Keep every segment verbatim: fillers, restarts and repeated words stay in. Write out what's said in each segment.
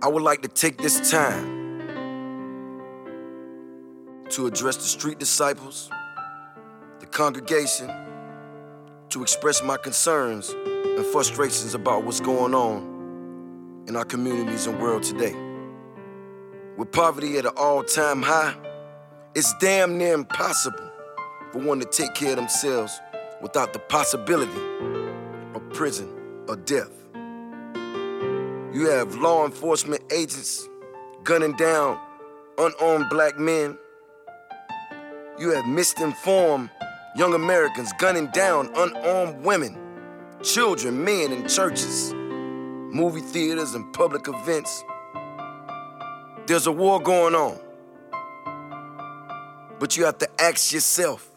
I would like to take this time to address the street disciples, the congregation, to express my concerns and frustrations about what's going on in our communities and world today. With poverty at an all-time high, it's damn near impossible for one to take care of themselves without the possibility of prison or death. You have law enforcement agents gunning down unarmed black men. You have misinformed young Americans gunning down unarmed women, children, men in churches, movie theaters, and public events. There's a war going on. But you have to ask yourself,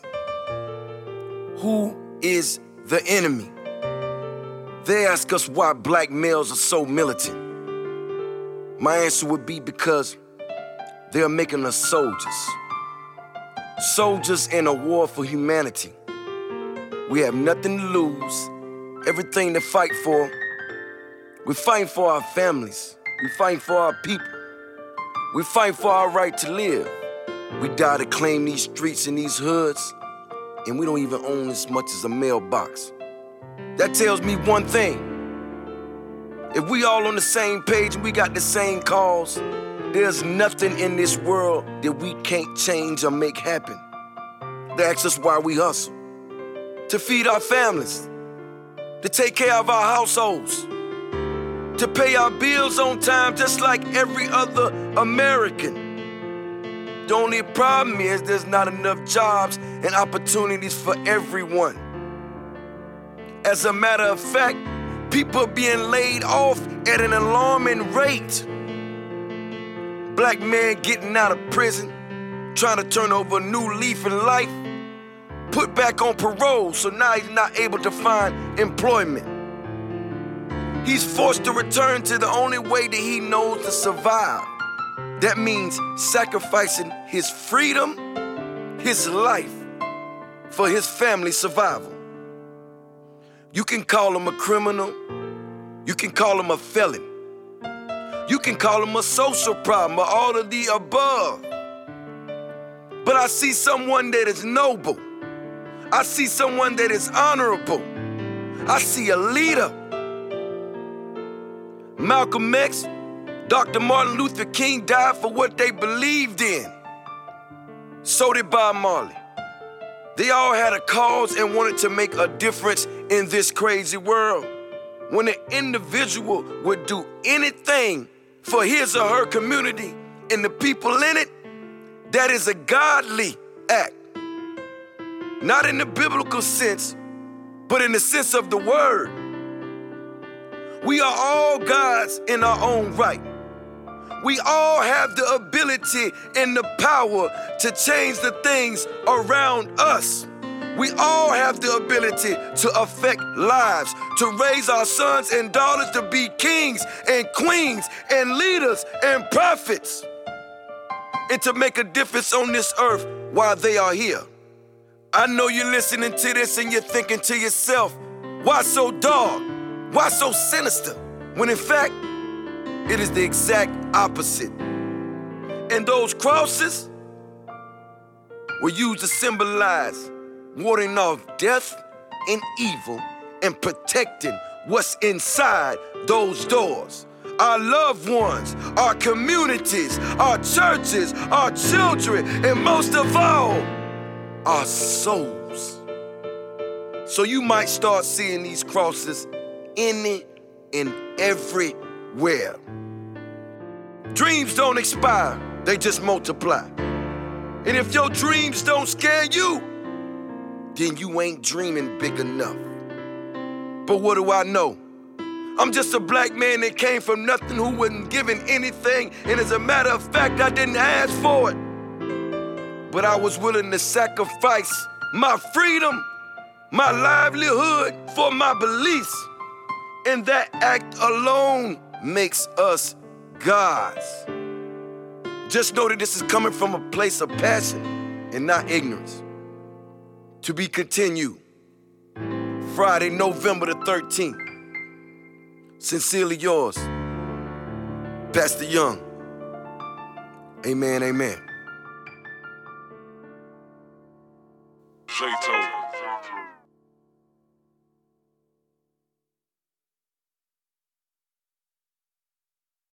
who is the enemy? They ask us why black males are so militant. My answer would be because they are making us soldiers. Soldiers in a war for humanity. We have nothing to lose, everything to fight for. We fight for our families. We fight for our people. We fight for our right to live. We die to claim these streets and these hoods, and we don't even own as much as a mailbox. That tells me one thing. If we all on the same page and we got the same cause, there's nothing in this world that we can't change or make happen. They ask us why we hustle. To feed our families, to take care of our households, to pay our bills on time just like every other American. The only problem is there's not enough jobs and opportunities for everyone. As a matter of fact, people are being laid off at an alarming rate. Black man getting out of prison, trying to turn over a new leaf in life, put back on parole, so now he's not able to find employment. He's forced to return to the only way that he knows to survive. That means sacrificing his freedom, his life, for his family's survival. You can call him a criminal, you can call him a felon, you can call him a social problem, or all of the above. But I see someone that is noble. I see someone that is honorable. I see a leader. Malcolm X, Doctor Martin Luther King died for what they believed in. So did Bob Marley. They all had a cause and wanted to make a difference in this crazy world. When an individual would do anything for his or her community and the people in it, that is a godly act. Not in the biblical sense, but in the sense of the word. We are all gods in our own right. We all have the ability and the power to change the things around us. We all have the ability to affect lives, to raise our sons and daughters to be kings and queens and leaders and prophets, and to make a difference on this earth while they are here. I know you're listening to this and you're thinking to yourself, why so dark? Why so sinister? When in fact, it is the exact opposite. And those crosses were used to symbolize warding off death and evil and protecting what's inside those doors. Our loved ones, our communities, our churches, our children, and most of all, our souls. So you might start seeing these crosses any and everywhere. Dreams don't expire, they just multiply. And if your dreams don't scare you, then you ain't dreaming big enough. But what do I know? I'm just a black man that came from nothing, who wasn't given anything, and as a matter of fact, I didn't ask for it. But I was willing to sacrifice my freedom, my livelihood for my beliefs. And that act alone makes us gods. Just know that this is coming from a place of passion and not ignorance. To be continued. Friday, November the thirteenth. Sincerely yours, Pastor Young. Amen, amen. Shay told.